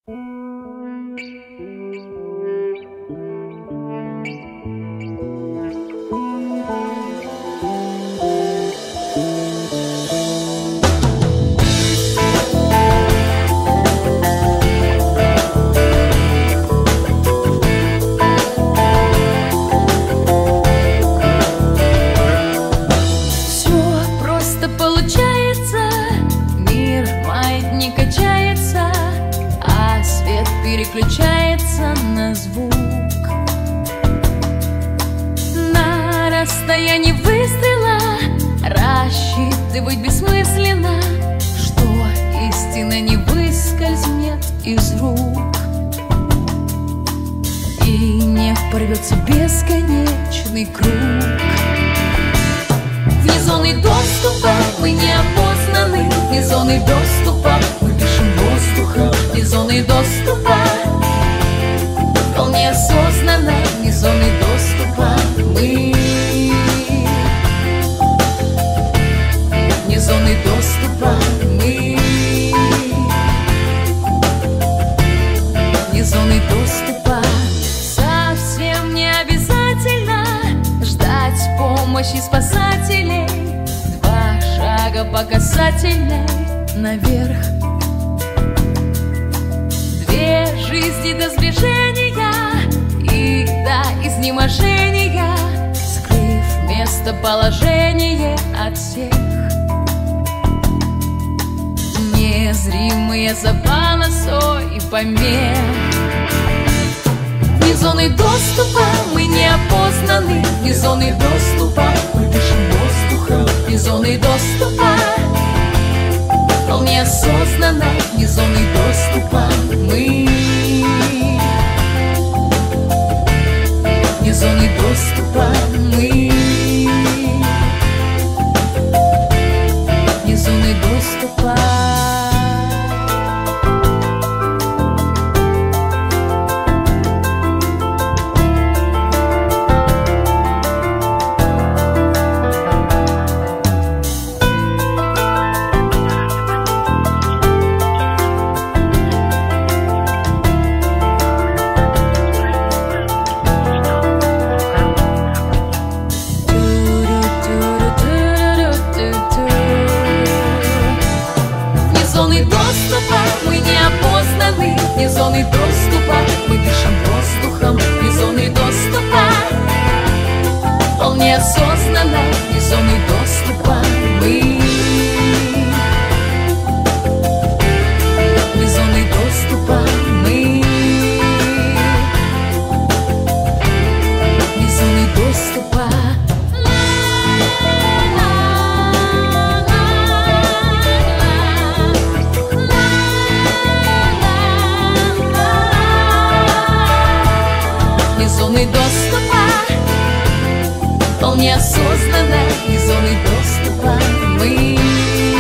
Переключается на звук. На расстоянии выстрела рассчитывать бессмысленно, что истина не выскользнет из рук и не порвется бесконечный круг. Вне зоны доступа мы не опознаны, вне зоны доступа мы дышим воздухом, вне зоны доступа вполне осознанно, вне зоны доступа мы, вне зоны доступа мы, вне зоны доступа. Совсем не обязательно ждать помощи спасателей, 2 шага по касательной наверх, 2 жизни до сближения и до изнеможения, скрыв местоположение от всех. Незримые за полосой помех. Вне зоны доступа мы не опознаны, вне зоны доступа мы дышим воздухом, вне зоны доступа вполне осознанно, вне зоны доступа мы, вне зоны доступа мы, вне зоны доступа. Вне зоны доступа мы дышим воздухом, вне зоны доступа вполне осознанно, вне зоны доступа мы, вне зоны доступа мы, вне зоны доступа. Зоны доступа вполне осознанно, вне зоны доступа мы.